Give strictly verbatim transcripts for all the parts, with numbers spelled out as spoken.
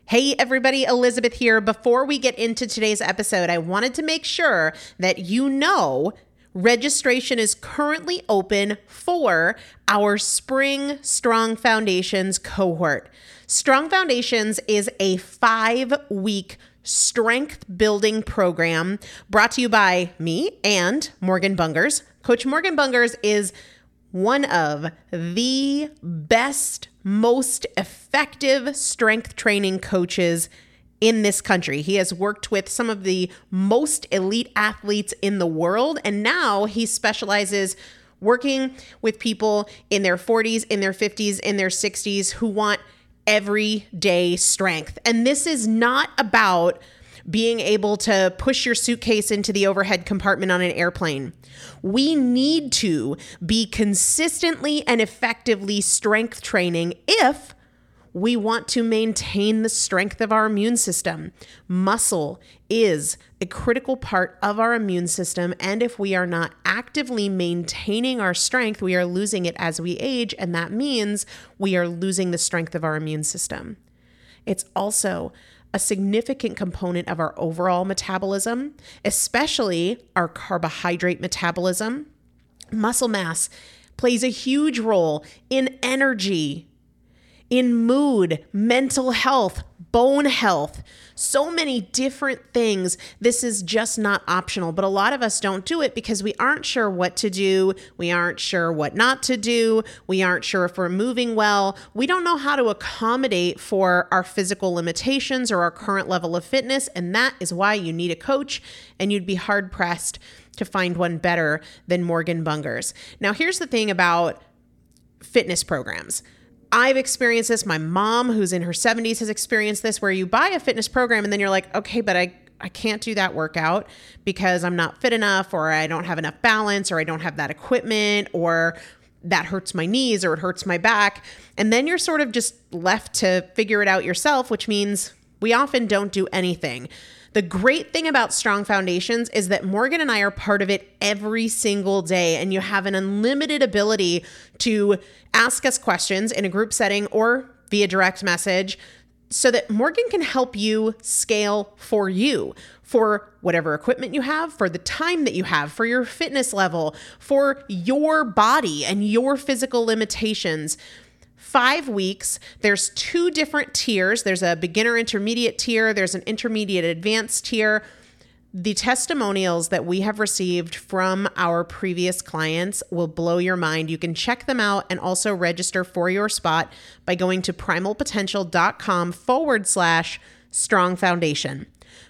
Hey everybody, Elizabeth here. Before we get into today's episode, I wanted to make sure that you know registration is currently open for our Spring Strong Foundations cohort. Strong Foundations is a five-week strength building program brought to you by me and Morgan Bungers. Coach Morgan Bungers is one of the best, most effective strength training coaches in this country. He has worked with some of the most elite athletes in the world, and now he specializes working with people in their forties, in their fifties, in their sixties who want everyday strength. And this is not about being able to push your suitcase into the overhead compartment on an airplane. We need to be consistently and effectively strength training if we want to maintain the strength of our immune system. Muscle is a critical part of our immune system, and if we are not actively maintaining our strength, we are losing it as we age, and that means we are losing the strength of our immune system. It's also a significant component of our overall metabolism, especially our carbohydrate metabolism. Muscle mass plays a huge role in energy, in mood, mental health, bone health, so many different things. This is just not optional, but a lot of us don't do it because we aren't sure what to do. We aren't sure what not to do. We aren't sure if we're moving well. We don't know how to accommodate for our physical limitations or our current level of fitness, and that is why you need a coach, and you'd be hard-pressed to find one better than Morgan Bungers. Now, here's the thing about fitness programs. I've experienced this. My mom, who's in her seventies, has experienced this, where you buy a fitness program and then you're like, okay, but I, I can't do that workout because I'm not fit enough, or I don't have enough balance, or I don't have that equipment, or that hurts my knees, or it hurts my back. And then you're sort of just left to figure it out yourself, which means we often don't do anything. The great thing about Strong Foundations is that Morgan and I are part of it every single day, and you have an unlimited ability to ask us questions in a group setting or via direct message so that Morgan can help you scale for you, for whatever equipment you have, for the time that you have, for your fitness level, for your body and your physical limitations. Five weeks, there's two different tiers. There's a beginner intermediate tier. There's an intermediate advanced tier. The testimonials that we have received from our previous clients will blow your mind. You can check them out and also register for your spot by going to primalpotential.com forward slash strong foundation.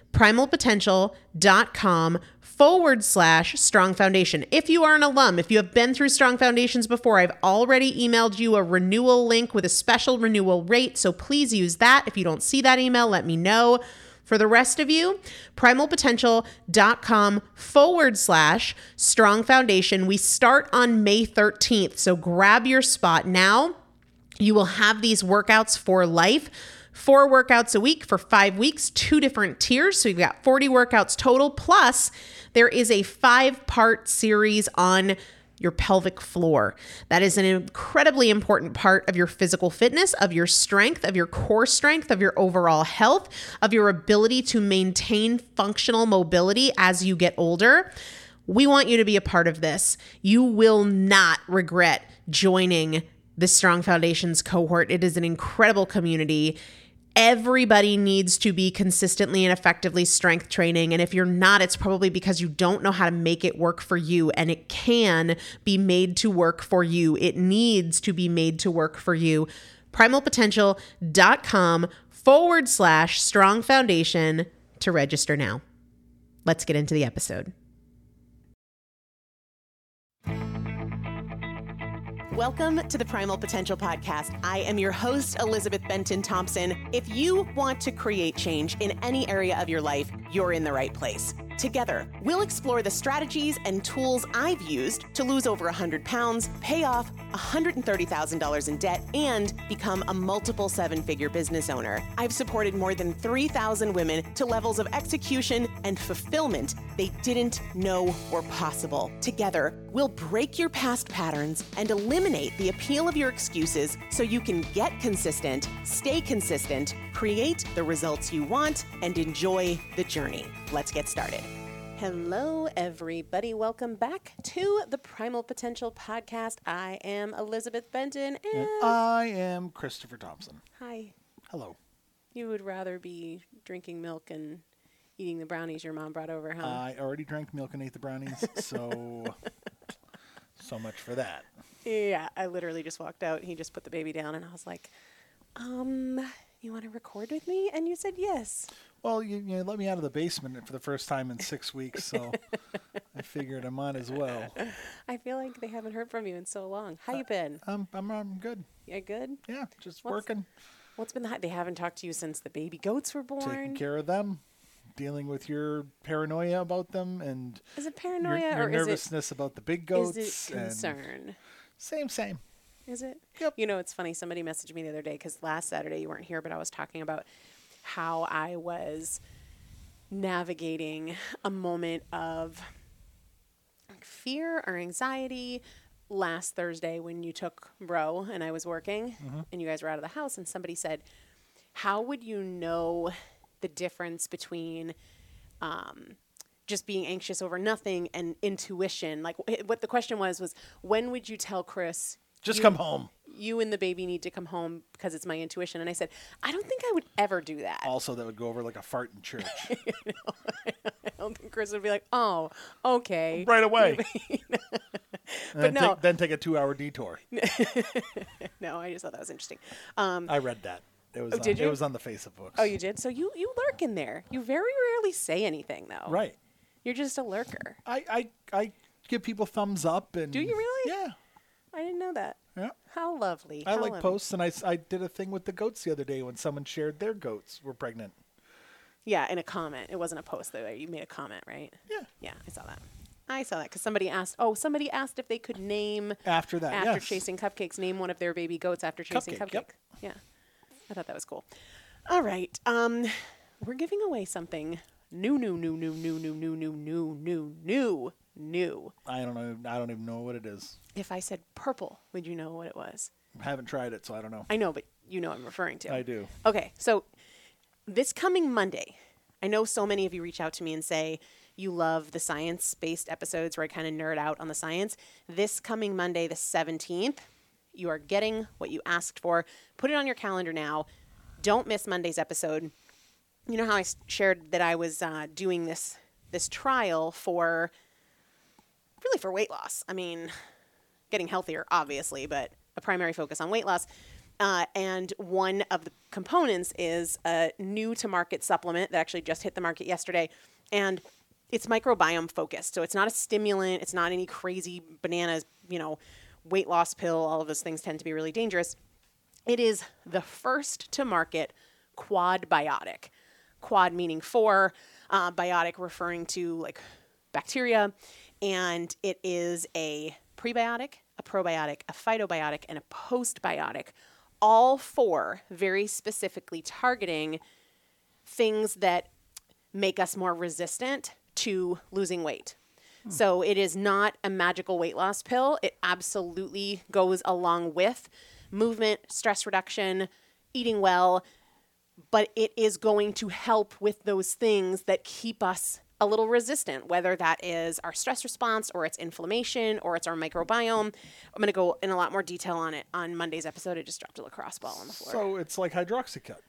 primalpotential.com forward slash strong foundation. If you are an alum, if you have been through Strong Foundations before, I've already emailed you a renewal link with a special renewal rate. So please use that. If you don't see that email, let me know. For the rest of you, primalpotential.com forward slash strong foundation. We start on May thirteenth. So grab your spot now. You will have these workouts for life. Four workouts a week for five weeks, two different tiers. So you've got forty workouts total. Plus, there is a five-part series on your pelvic floor. That is an incredibly important part of your physical fitness, of your strength, of your core strength, of your overall health, of your ability to maintain functional mobility as you get older. We want you to be a part of this. You will not regret joining the Strong Foundations cohort. It is an incredible community. Everybody needs to be consistently and effectively strength training. And if you're not, it's probably because you don't know how to make it work for you. And it can be made to work for you. It needs to be made to work for you. primalpotential.com forward slash strong foundation to register now. Let's get into the episode. Welcome to the Primal Potential Podcast. I am your host, Elizabeth Benton Thompson. If you want to create change in any area of your life, you're in the right place. Together, we'll explore the strategies and tools I've used to lose over one hundred pounds, pay off one hundred thirty thousand dollars in debt, and become a multiple seven-figure business owner. I've supported more than three thousand women to levels of execution and fulfillment they didn't know were possible. Together, we'll break your past patterns and eliminate the appeal of your excuses so you can get consistent, stay consistent, create the results you want, and enjoy the journey. Let's get started. Hello, everybody. Welcome back to the Primal Potential Podcast. I am Elizabeth Benton, and, and I am Christopher Thompson. Hi. Hello. You would rather be drinking milk and eating the brownies your mom brought over, huh? I already drank milk and ate the brownies, so so much for that. Yeah, I literally just walked out. He just put the baby down, and I was like, um... you want to record with me? And you said yes. Well, you, you let me out of the basement for the first time in six weeks, so I figured I might as well. I feel like they haven't heard from you in so long. How uh, you been? Um, I'm, I'm good. You good? Yeah, just what's, working. What's been the They haven't talked to you since the baby goats were born? Taking care of them, dealing with your paranoia about them, and is it paranoia your, your or nervousness is it, about the big goats? Is it concern? Same, same. Is it? Yep. You know, it's funny. Somebody messaged me the other day because last Saturday you weren't here, but I was talking about how I was navigating a moment of fear or anxiety last Thursday when you took Bro and I was working mm-hmm. and you guys were out of the house, and somebody said, how would you know the difference between um, just being anxious over nothing and intuition? Like what the question was, was when would you tell Chris, just you, come home. You and the baby need to come home because it's my intuition. And I said, I don't think I would ever do that. Also, that would go over like a fart in church. You know, I don't think Chris would be like, oh, okay. Right away. But then no. Take, then take a two-hour detour. No, I just thought that was interesting. Um, I read that. It was, oh, on, did you? It was on the face of books. Oh, you did? So you, you lurk in there. You very rarely say anything, though. Right. You're just a lurker. I, I, I give people thumbs up. And do you really? Yeah. I didn't know that. Yeah. How lovely. I How like lovely. posts, and I, I did a thing with the goats the other day when someone shared their goats were pregnant. Yeah, in a comment. It wasn't a post, though. You made a comment, right? Yeah. Yeah, I saw that. I saw that because somebody asked, oh, somebody asked if they could name, after that, after yes. Chasing Cupcakes, name one of their baby goats after Chasing Cupcake, Cupcake. yep. Yeah. I thought that was cool. All right. Um, we're giving away something new, new, new, new, new, new, new, new, new, new, new, new. I don't know. I don't even know what it is. If I said purple, would you know what it was? I haven't tried it, so I don't know. I know, but you know what I'm referring to. I do. Okay, so this coming Monday, I know so many of you reach out to me and say you love the science-based episodes where I kind of nerd out on the science. This coming Monday, the seventeenth, you are getting what you asked for. Put it on your calendar now. Don't miss Monday's episode. You know how I shared that I was uh, doing this this trial for, really for weight loss. I mean, getting healthier, obviously, but a primary focus on weight loss. Uh, and one of the components is a new to market supplement that actually just hit the market yesterday. And it's microbiome focused. So it's not a stimulant. It's not any crazy bananas, you know, weight loss pill. All of those things tend to be really dangerous. It is the first to market quad biotic. Quad meaning four, uh, biotic referring to like bacteria. And it is a prebiotic, a probiotic, a phytobiotic, and a postbiotic. All four very specifically targeting things that make us more resistant to losing weight. Hmm. So it is not a magical weight loss pill. It absolutely goes along with movement, stress reduction, eating well, but it is going to help with those things that keep us a little resistant, whether that is our stress response or it's inflammation or it's our microbiome. I'm going to go in a lot more detail on it on Monday's episode. I just dropped a lacrosse ball on the floor. So it's like Hydroxycut.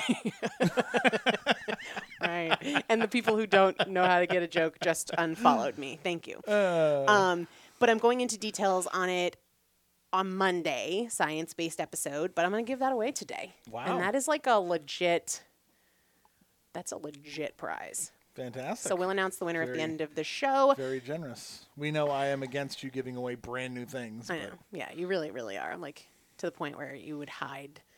Right. And the people who don't know how to get a joke just unfollowed me. Thank you. Uh. Um, but I'm going into details on it on Monday, science-based episode, but I'm going to give that away today. Wow. And that is like a legit, that's a legit prize. Fantastic. So we'll announce the winner very, at the end of the show. Very generous. We know I am against you giving away brand new things. I but. know. Yeah, you really, really are. Like to the point where you would hide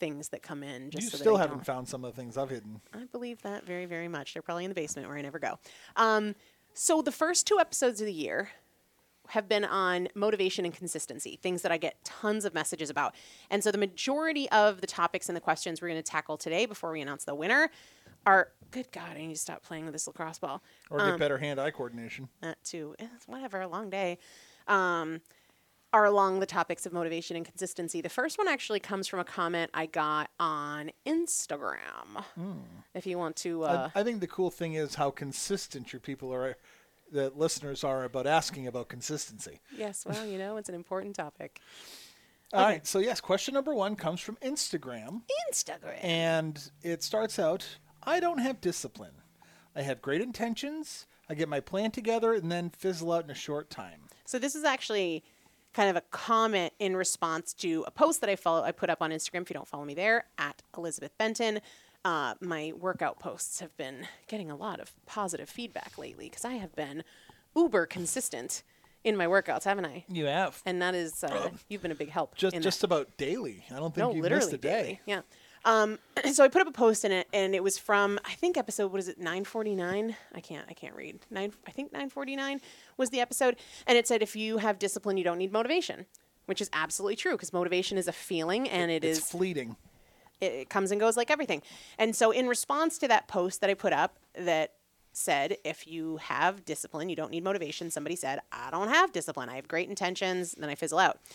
things that come in. Just You so still that I haven't don't. found some of the things I've hidden. I believe that very, very much. They're probably in the basement where I never go. Um, so the first two episodes of the year have been on motivation and consistency, things that I get tons of messages about. And so the majority of the topics and the questions we're going to tackle today before we announce the winner are, good God, I need to stop playing with this lacrosse ball. Or get better hand-eye coordination. That too. Eh, Whatever, a long day. Um, are along the topics of motivation and consistency. The first one actually comes from a comment I got on Instagram. Mm. If you want to... Uh, I, I think the cool thing is how consistent your people are, the listeners are about asking about consistency. Yes, well, you know, it's an important topic. All okay. right, so yes, question number one comes from Instagram. Instagram. And it starts out, I don't have discipline. I have great intentions. I get my plan together and then fizzle out in a short time. So this is actually kind of a comment in response to a post that I follow. I put up on Instagram. If you don't follow me there, at Elizabeth Benton. Uh, my workout posts have been getting a lot of positive feedback lately because I have been uber consistent in my workouts, haven't I? You have. And that is, uh, you've been a big help. Just in just that. about daily. I don't think no, you've literally missed a day. Daily. Yeah. Um, so I put up a post in it, and it was from, I think episode, what is it, nine forty-nine? I can't, I can't read. Nine, I think nine forty-nine was the episode, and it said if you have discipline, you don't need motivation, which is absolutely true because motivation is a feeling, and it it's is fleeting. It, it comes and goes like everything. And so in response to that post that I put up that said if you have discipline, you don't need motivation, somebody said, I don't have discipline. I have great intentions, then I fizzle out.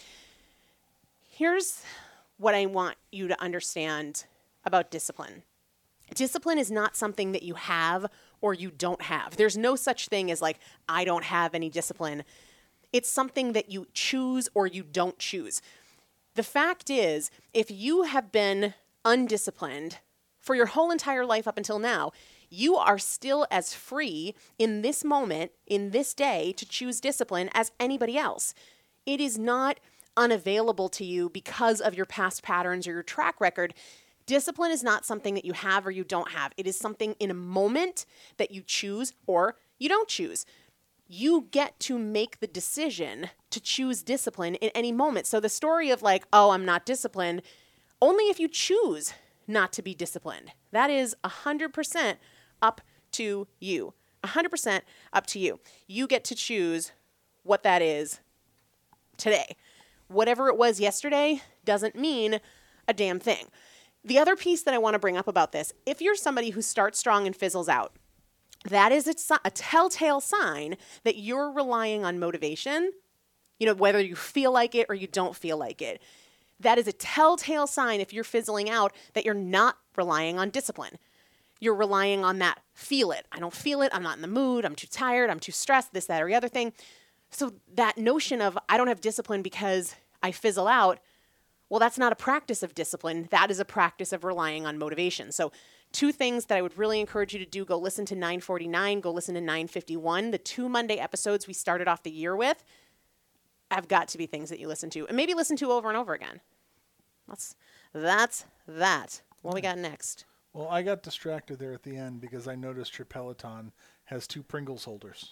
Here's what I want you to understand about discipline. Discipline is not something that you have or you don't have. There's no such thing as like, I don't have any discipline. It's something that you choose or you don't choose. The fact is, if you have been undisciplined for your whole entire life up until now, you are still as free in this moment, in this day, to choose discipline as anybody else. It is not unavailable to you because of your past patterns or your track record. Discipline is not something that you have or you don't have. It is something in a moment that you choose or you don't choose. You get to make the decision to choose discipline in any moment. So the story of like, oh, I'm not disciplined, only if you choose not to be disciplined. That is one hundred percent up to you. one hundred percent up to you. You get to choose what that is today. Whatever it was yesterday doesn't mean a damn thing. The other piece that I want to bring up about this, if you're somebody who starts strong and fizzles out, that is a, a telltale sign that you're relying on motivation, you know, whether you feel like it or you don't feel like it. That is a telltale sign if you're fizzling out that you're not relying on discipline. You're relying on that feel it. I don't feel it. I'm not in the mood. I'm too tired. I'm too stressed, this, that, or the other thing. So that notion of I don't have discipline because I fizzle out, well, that's not a practice of discipline. That is a practice of relying on motivation. So two things that I would really encourage you to do, go listen to nine forty-nine, go listen to nine fifty-one. The two Monday episodes we started off the year with have got to be things that you listen to and maybe listen to over and over again. That's, that's that. What we got next? Well, I got distracted there at the end because I noticed your Peloton has two Pringles holders.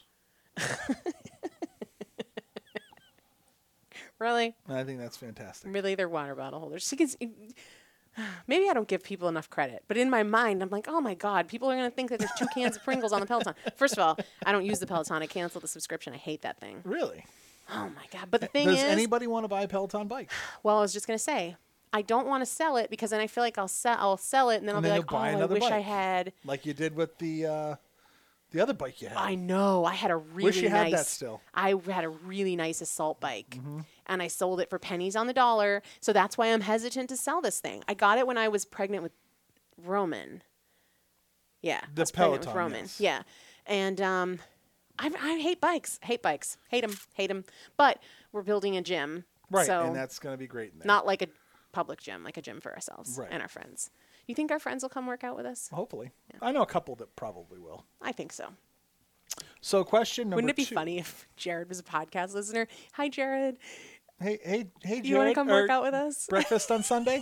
Really? I think that's fantastic. Really, they're water bottle holders. She can, maybe I don't give people enough credit, but in my mind, I'm like, oh my God, people are going to think that there's two cans of Pringles on the Peloton. First of all, I don't use the Peloton. I canceled the subscription. I hate that thing. Really? Oh my God. But the thing Does is... Does anybody want to buy a Peloton bike? Well, I was just going to say, I don't want to sell it because then I feel like I'll sell, I'll sell it and then and I'll then be like, oh, buy I another wish bike. I had... Like you did with the... Uh, The other bike you had. I know. I had a really Wish you nice... had that still. I had a really nice assault bike. Mm-hmm. And I sold it for pennies on the dollar. So that's why I'm hesitant to sell this thing. I got it when I was pregnant with Roman. Yeah. The I was pregnant Peloton, with Roman. yes. Yeah. And um, I, I hate bikes. Hate bikes. Hate them. Hate them. But we're building a gym. Right. So and that's going to be great in there. not like a public gym, like a gym for ourselves Right. and our friends. You think our friends will come work out with us? Hopefully. Yeah. I know a couple that probably will. I think so. So question number two. Wouldn't it be funny if Jared was a podcast listener? Hi, Jared. Hey, hey, hey, Jared. Do you want to come work out with us? Breakfast on Sunday?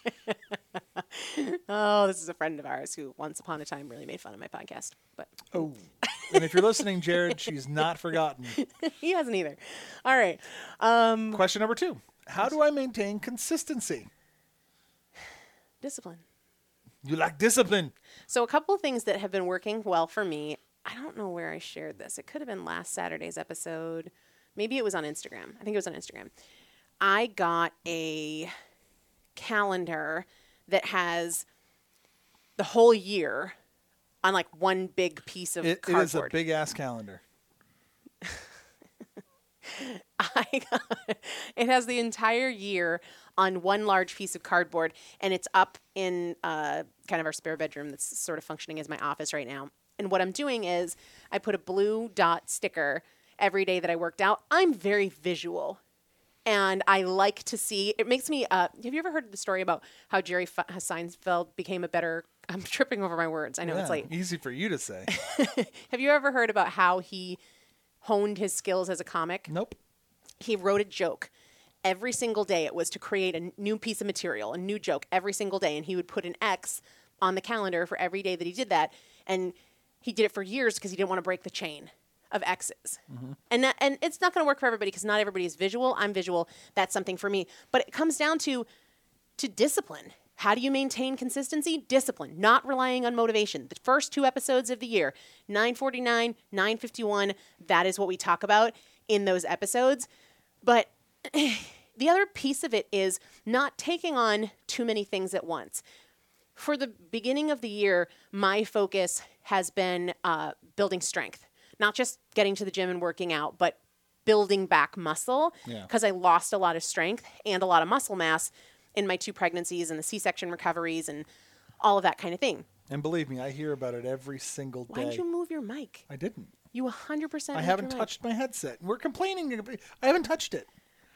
Oh, this is a friend of ours who once upon a time really made fun of my podcast. But Oh. And if you're listening, Jared, she's not forgotten. he hasn't either. All right. Um, Question number two. How do I maintain consistency? Discipline. You lack discipline. So a couple of things that have been working well for me. I don't know where I shared this. It could have been last Saturday's episode. Maybe it was on Instagram. I think it was on Instagram. I got a calendar that has the whole year on like one big piece of It, it cardboard. is a big ass calendar. I got, it has the entire year on one large piece of cardboard, and it's up in uh, kind of our spare bedroom that's sort of functioning as my office right now. And what I'm doing is I put a blue dot sticker every day that I worked out. I'm very visual, and I like to see. It makes me. Uh, have you ever heard the story about how Jerry F- Seinfeld became a better? I'm tripping over my words. I know Yeah, it's late. easy for you to say. Have you ever heard about how he honed his skills as a comic? Nope. He wrote a joke every single day. It was to create a new piece of material, a new joke every single day. And he would put an X on the calendar for every day that he did that. And he did it for years because he didn't want to break the chain of X's. Mm-hmm. And that, and it's not going to work for everybody because not everybody is visual. I'm visual. That's something for me. But it comes down to to discipline. How do you maintain consistency? Discipline, not relying on motivation. The first two episodes of the year, nine forty-nine, nine fifty-one, that is what we talk about in those episodes. But the other piece of it is not taking on too many things at once. For the beginning of the year, my focus has been uh, building strength, not just getting to the gym and working out, but building back muscle because Yeah. I lost a lot of strength and a lot of muscle mass in my two pregnancies and the C-section recoveries and all of that kind of thing. And believe me, I hear about it every single day. Why did you move your mic? I didn't. You one hundred percent I moved haven't your touched my headset. We're complaining. I haven't touched it.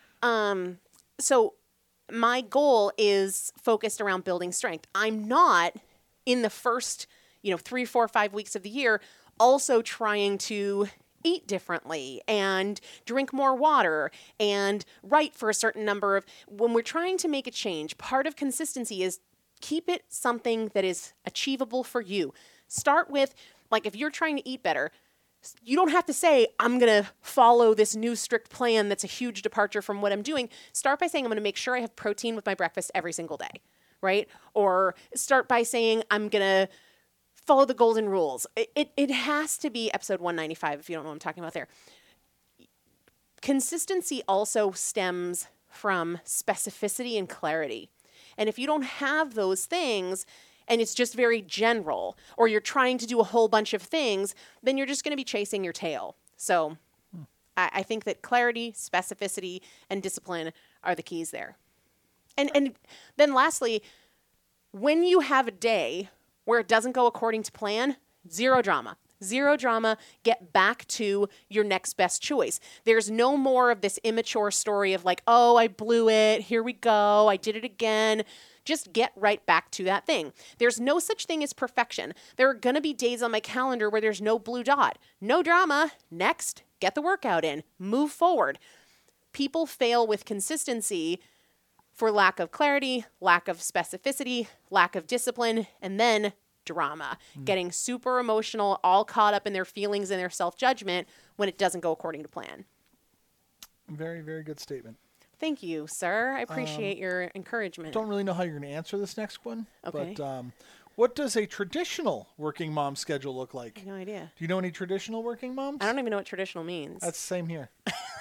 mic. So my goal is focused around building strength. I'm not in the first, you know, three, four, five weeks of the year also trying to eat differently and drink more water and write for a certain number of, when we're trying to make a change, part of consistency is keep it something that is achievable for you. Start with, like, if you're trying to eat better, you don't have to say, I'm going to follow this new strict plan that's a huge departure from what I'm doing. Start by saying, I'm going to make sure I have protein with my breakfast every single day, right? Or start by saying, I'm going to follow the golden rules. It, it, it has to be episode one ninety-five, if you don't know what I'm talking about there. Consistency also stems from specificity and clarity. And if you don't have those things, and it's just very general, or you're trying to do a whole bunch of things, then you're just going to be chasing your tail. So hmm. I, I think that clarity, specificity, and discipline are the keys there. And and then lastly, when you have a day where it doesn't go according to plan, zero drama. Zero drama, get back to your next best choice. There's no more of this immature story of like, oh, I blew it, here we go, I did it again. Just get right back to that thing. There's no such thing as perfection. There are going to be days on my calendar where there's no blue dot. No drama. Next, get the workout in. Move forward. People fail with consistency for lack of clarity, lack of specificity, lack of discipline, and then drama. Mm. Getting super emotional, all caught up in their feelings and their self-judgment when it doesn't go according to plan. Very, very good statement. Thank you, sir. I appreciate um, your encouragement. Don't really know how you're going to answer this next one. Okay. But um, what does a traditional working mom schedule look like? I have no idea. Do you know any traditional working moms? I don't even know what traditional means. That's the same here.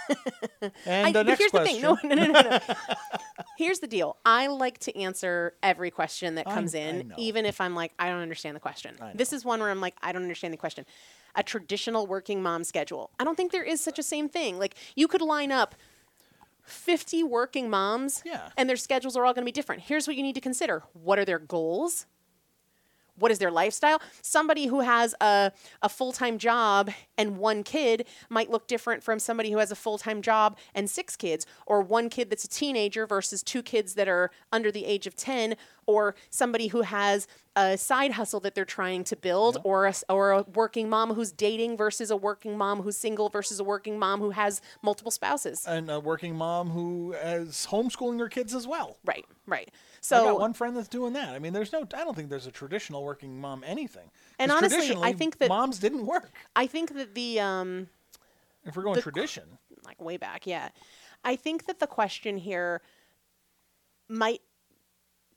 And I, the next here's question. The thing. No, no, no, no, no. Here's the deal. I like to answer every question that comes I, in, I even if I'm like, I don't understand the question. This is one where I'm like, I don't understand the question. A traditional working mom schedule. I don't think there is such a same thing. Like, you could line up fifty working moms, yeah. and their schedules are all going to be different. Here's what you need to consider. What are their goals? What is their lifestyle? Somebody who has a, a full-time job and one kid might look different from somebody who has a full-time job and six kids, or one kid that's a teenager versus two kids that are under the age of ten, or somebody who has a side hustle that they're trying to build, yeah. or, a, or a working mom who's dating versus a working mom who's single versus a working mom who has multiple spouses. And a working mom who is homeschooling her kids as well. Right, right. So I got one friend that's doing that. I mean, there's no, I don't think there's a traditional working mom anything. And honestly, I think that moms didn't work. I think that the, um, if we're going the, tradition, like way back. Yeah. I think that the question here might,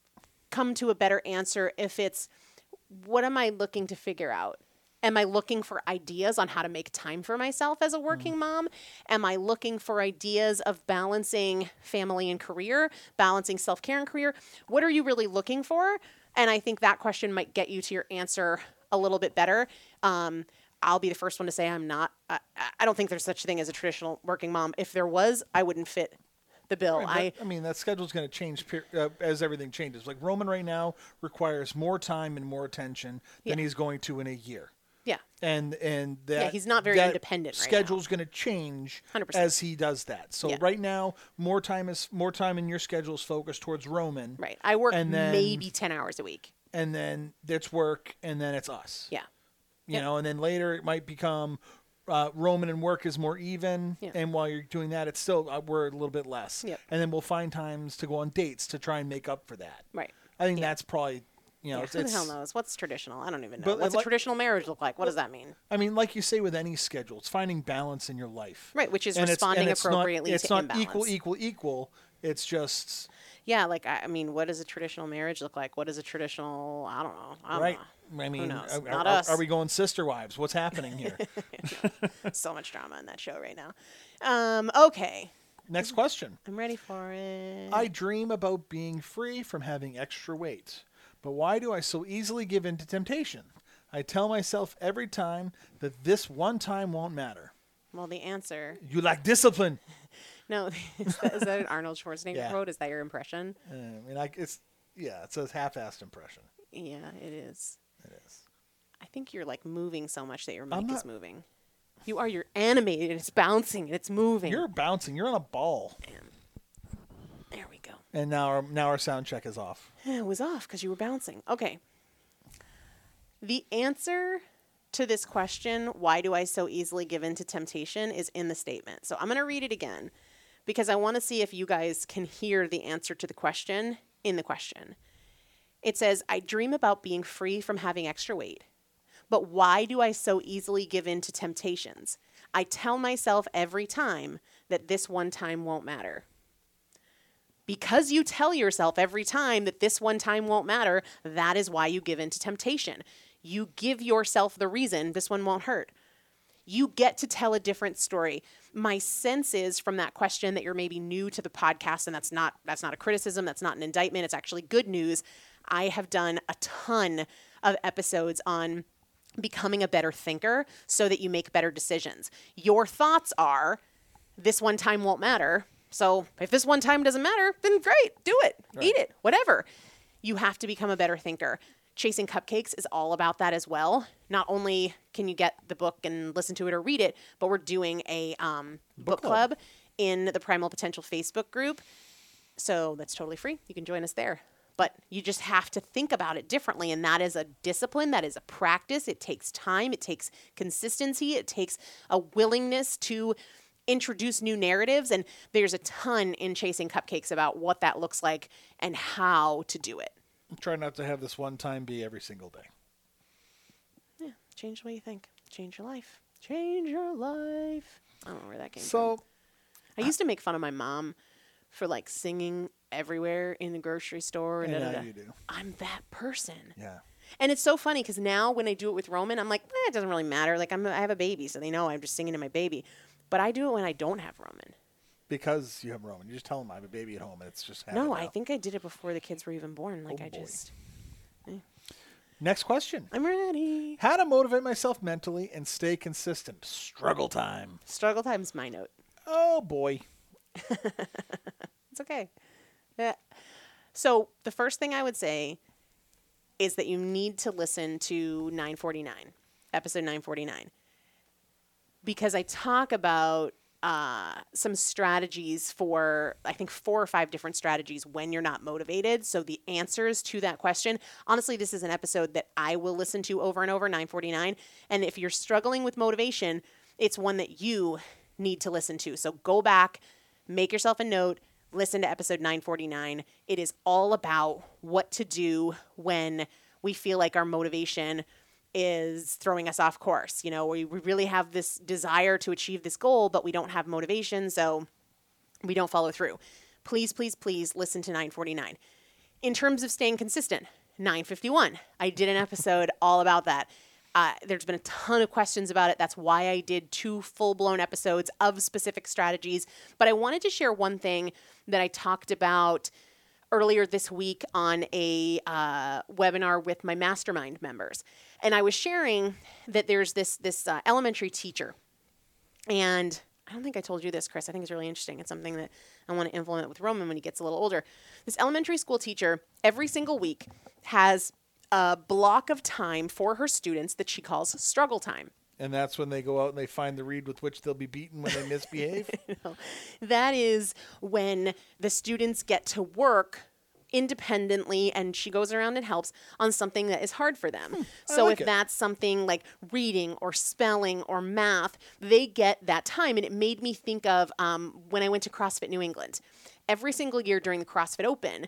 come to a better answer if it's, what am I looking to figure out? Am I looking for ideas on how to make time for myself as a working mom? Am I looking for ideas of balancing family and career, balancing self-care and career? What are you really looking for? And I think that question might get you to your answer a little bit better. Um, I'll be the first one to say I'm not, I, I don't think there's such a thing as a traditional working mom. If there was, I wouldn't fit the bill. Right, I, I mean, that schedule's going to change per, uh, as everything changes. Like Roman right now requires more time and more attention than Yeah. he's going to in a year. yeah. And and that Yeah, he's not very that independent right schedule's going to change one hundred percent. as he does that. So Yeah. right now, more time is more time in your schedule is focused towards Roman. Right. I work And then- maybe ten hours a week. And then it's work, and then it's us. Yeah. You Yeah. know, and then later it might become uh, Roman and work is more even, Yeah. and while you're doing that, it's still uh, we're a little bit less. Yep. And then we'll find times to go on dates to try and make up for that. Right. I think that's probably you know Yeah, it's, who the it's- hell knows? What's traditional? I don't even know. But, What's like- a traditional marriage look like? What does that mean? I mean, like you say with any schedule, it's finding balance in your life. Right, which is And it's- responding and it's not- appropriately it's to not imbalance. equal, equal, equal. It's just Yeah, like I I mean, what does a traditional marriage look like? What is a traditional? I don't know. I don't right. know. I mean, knows? are, Not are- us. are we going sister wives? What's happening here? So much drama in that show right now. Um, okay, Next question. I'm ready for it. I dream about being free from having extra weight, but why do I so easily give in to temptation? I tell myself every time that this one time won't matter. well, the answer. You lack discipline. No, is that, is that an Arnold Schwarzenegger Yeah. quote? Is that your impression? Uh, I mean, I, it's yeah, it's a half-assed impression. Yeah, it is. It is. I think you're like moving so much that your I'm mic is not- moving. You are. You're animated. It's bouncing. It's moving. You're bouncing. You're on a ball. There we go. And now our now our sound check is off. It was off because you were bouncing. Okay. The answer to this question, why do I so easily give in to temptation, is in the statement. So I'm going to read it again because I want to see if you guys can hear the answer to the question in the question. It says, I dream about being free from having extra weight. But why do I so easily give in to temptations? I tell myself every time that this one time won't matter. Because you tell yourself every time that this one time won't matter, that is why you give in to temptation. You give yourself the reason this one won't hurt. You get to tell a different story. My sense is from that question that you're maybe new to the podcast, and that's not that's not a criticism, that's not an indictment, it's actually good news. I have done a ton of episodes on becoming a better thinker so that you make better decisions. Your thoughts are, this one time won't matter. So if this one time doesn't matter, then great, do it, eat it, whatever. You have to become a better thinker. Chasing Cupcakes is all about that as well. Not only can you get the book and listen to it or read it, but we're doing a um, book club in the Primal Potential Facebook group. So that's totally free. You can join us there. But you just have to think about it differently. And that is a discipline. That is a practice. It takes time. It takes consistency. It takes a willingness to introduce new narratives. And there's a ton in Chasing Cupcakes about what that looks like and how to do it. Try not to have this one time be every single day. Yeah. Change the way you think. Change your life. Change your life. I don't know where that came So, from. I used to make fun of my mom for like singing everywhere in the grocery store. and da, da, now da. you do. I'm that person. Yeah. And it's so funny because now when I do it with Roman, I'm like, eh, it doesn't really matter. Like I'm, I have a baby, so they know I'm just singing to my baby. But I do it when I don't have Roman. Because you have Roman. You just tell him I have a baby at home and it's just habit No, now. I think I did it before the kids were even born. Like Oh, I boy. just, Next question. I'm ready. How to motivate myself mentally and stay consistent. Struggle time. Struggle time's my note. Oh, boy. It's okay. Yeah. So the first thing I would say is that you need to listen to nine forty-nine, episode nine forty-nine, because I talk about uh, some strategies for, I think, four or five different strategies when you're not motivated. So the answers to that question, honestly, this is an episode that I will listen to over and over, nine forty-nine. And if you're struggling with motivation, it's one that you need to listen to. So go back, make yourself a note, listen to episode nine forty-nine. It is all about what to do when we feel like our motivation is throwing us off course. You know, we, we really have this desire to achieve this goal, but we don't have motivation, so we don't follow through. Please, please, please listen to nine forty-nine. in terms of staying consistent, nine fifty-one. I did an episode all about that. Uh, there's been a ton of questions about it. That's why I did two full-blown episodes of specific strategies. But I wanted to share one thing that I talked about earlier this week on a uh, webinar with my mastermind members. And I was sharing that there's this, this uh, elementary teacher. And I don't think I told you this, Chris. I think it's really interesting. It's something that I want to implement with Roman when he gets a little older. This elementary school teacher, every single week, has a block of time for her students that she calls struggle time. And that's when they go out and they find the reed with which they'll be beaten when they misbehave? No. That is when the students get to work independently, and she goes around and helps on something that is hard for them. Hmm, so like if it. that's something like reading or spelling or math, they get that time. And it made me think of um, when I went to CrossFit New England. Every single year during the CrossFit Open,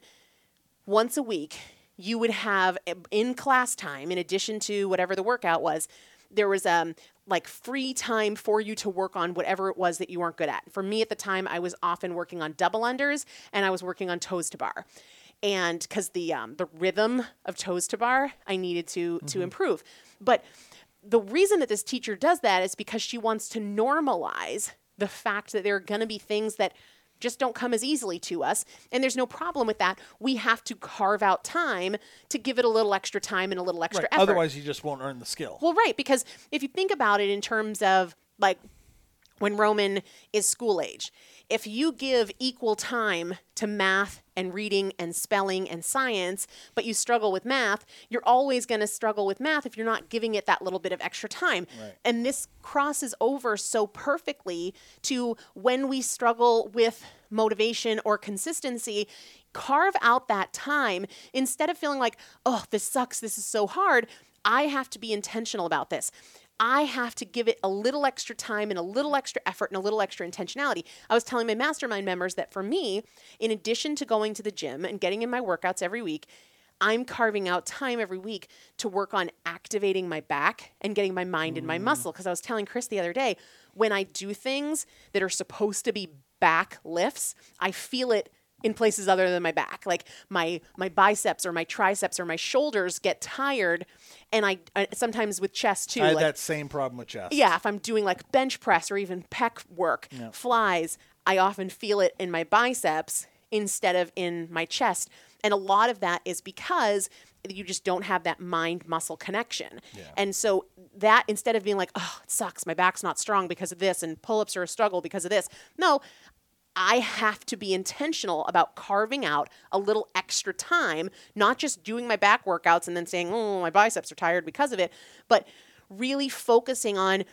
once a week, you would have in class time, in addition to whatever the workout was, there was um like free time for you to work on whatever it was that you weren't good at. For me at the time, I was often working on double unders and I was working on toes to bar. And because the um, the rhythm of toes to bar, I needed to mm-hmm. to improve. But the reason that this teacher does that is because she wants to normalize the fact that there are going to be things that just don't come as easily to us. And there's no problem with that. We have to carve out time to give it a little extra time and a little extra right. effort. Otherwise, you just won't earn the skill. Well, right. Because if you think about it in terms of like when Roman is school age, if you give equal time to math and reading and spelling and science, but you struggle with math, you're always going to struggle with math if you're not giving it that little bit of extra time. Right. And this crosses over so perfectly to when we struggle with motivation or consistency, carve out that time instead of feeling like, oh, this sucks, this is so hard. I have to be intentional about this. I have to give it a little extra time and a little extra effort and a little extra intentionality. I was telling my mastermind members that for me, in addition to going to the gym and getting in my workouts every week, I'm carving out time every week to work on activating my back and getting my mind mm. and my muscle. Because I was telling Chris the other day, when I do things that are supposed to be back lifts, I feel it in places other than my back. Like my my biceps or my triceps or my shoulders get tired. And I, I sometimes with chest too. I had like, that same problem with chest. Yeah, if I'm doing like bench press or even pec work, yeah. flies, I often feel it in my biceps instead of in my chest. And a lot of that is because you just don't have that mind-muscle connection. Yeah. And so that, instead of being like, oh, it sucks, my back's not strong because of this, and pull-ups are a struggle because of this. No, I have to be intentional about carving out a little extra time, not just doing my back workouts and then saying, oh, my biceps are tired because of it, but really focusing on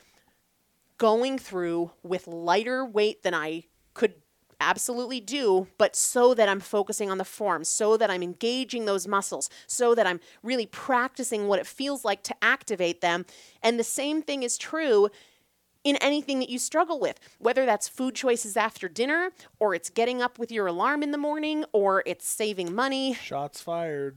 going through with lighter weight than I could absolutely do, but so that I'm focusing on the form, so that I'm engaging those muscles, so that I'm really practicing what it feels like to activate them. And the same thing is true in anything that you struggle with, whether that's food choices after dinner, or it's getting up with your alarm in the morning, or it's saving money. Shots fired.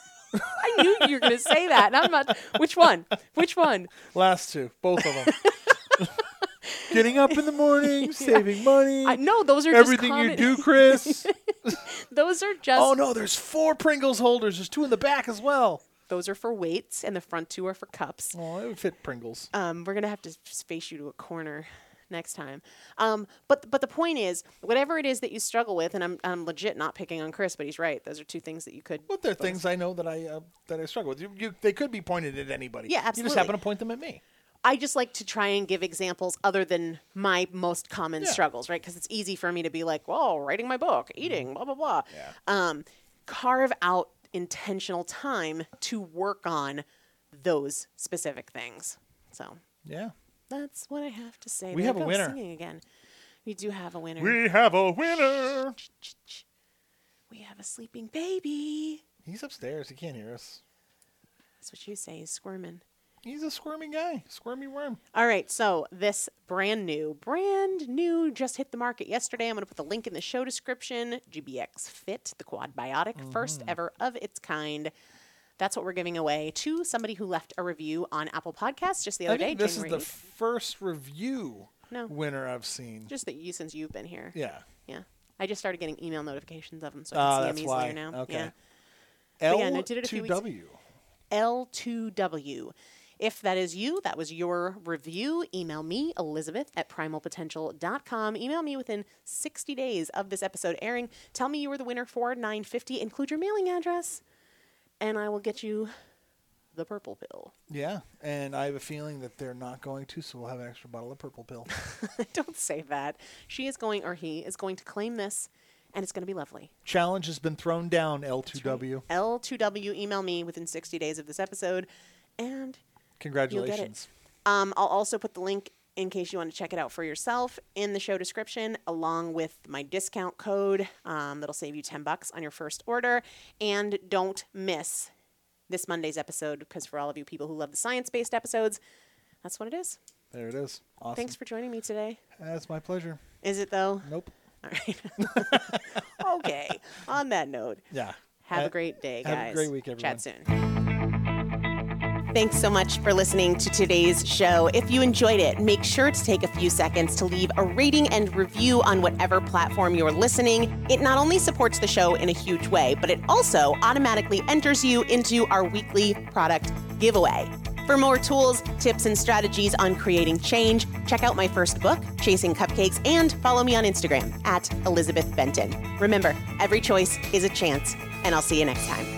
I knew you were going to say that. And I'm not. Which one? Which one? Last two. Both of them. Getting up in the morning, saving money. I, no, those are everything just you do, Chris. Those are just. Oh, no, there's four Pringles holders. There's two in the back as well. Those are for weights, and the front two are for cups. Oh, it would fit Pringles. Um, we're going to have to space you to a corner next time. Um, but but the point is, whatever it is that you struggle with, and I'm I'm legit not picking on Chris, but he's right. Those are two things that you could. Well, they're things I know that I uh, that I struggle with. You, you, they could be pointed at anybody. Yeah, absolutely. You just happen to point them at me. I just like to try and give examples other than my most common Yeah. struggles, right? Because it's easy for me to be like, well, writing my book, eating, blah, blah, blah. Yeah. Um, carve out intentional time to work on those specific things. So Yeah. that's what I have to say. We There have I a go, winner. Singing again. We do have a winner. We have a winner. We have a sleeping baby. He's upstairs. He can't hear us. That's what you say. He's squirming. He's a squirmy guy. Squirmy worm. All right, so this brand new, brand new, just hit the market yesterday. I'm going to put the link in the show description. G B X Fit, the Quad Biotic, mm-hmm. first ever of its kind. That's what we're giving away to somebody who left a review on Apple Podcasts just the other I think day. this January is the eighth. first review No. winner I've seen. Just that you, since you've been here. Yeah. Yeah. I just started getting email notifications of them, so I Oh, can see that's them easier why. now. Okay. Yeah. But L yeah, no, did it a few two weeks- W. L two W. If that is you, that was your review, email me, Elizabeth at primal potential dot com. Email me within sixty days of this episode airing. Tell me you were the winner for nine fifty. Include your mailing address, and I will get you the purple pill. Yeah, and I have a feeling that they're not going to, so we'll have an extra bottle of purple pill. Don't say that. She is going, or he is going to claim this, and it's going to be lovely. Challenge has been thrown down, L two W. L two W, email me within sixty days of this episode, and Congratulations. you'll get it. Um, I'll also put the link in case you want to check it out for yourself in the show description, along with my discount code um, that'll save you ten bucks on your first order. And don't miss this Monday's episode, because for all of you people who love the science-based episodes, that's what it is. There it is. Awesome. Thanks for joining me today. That's my pleasure. Is it, though? Nope. All right. Okay. On that note, Yeah. have Ha- a great day, guys. have a great week, everyone. Chat soon. Thanks so much for listening to today's show. If you enjoyed it, make sure to take a few seconds to leave a rating and review on whatever platform you're listening. It not only supports the show in a huge way, but it also automatically enters you into our weekly product giveaway. For more tools, tips, and strategies on creating change, check out my first book, Chasing Cupcakes, and follow me on Instagram at Elizabeth Benton. Remember, every choice is a chance, and I'll see you next time.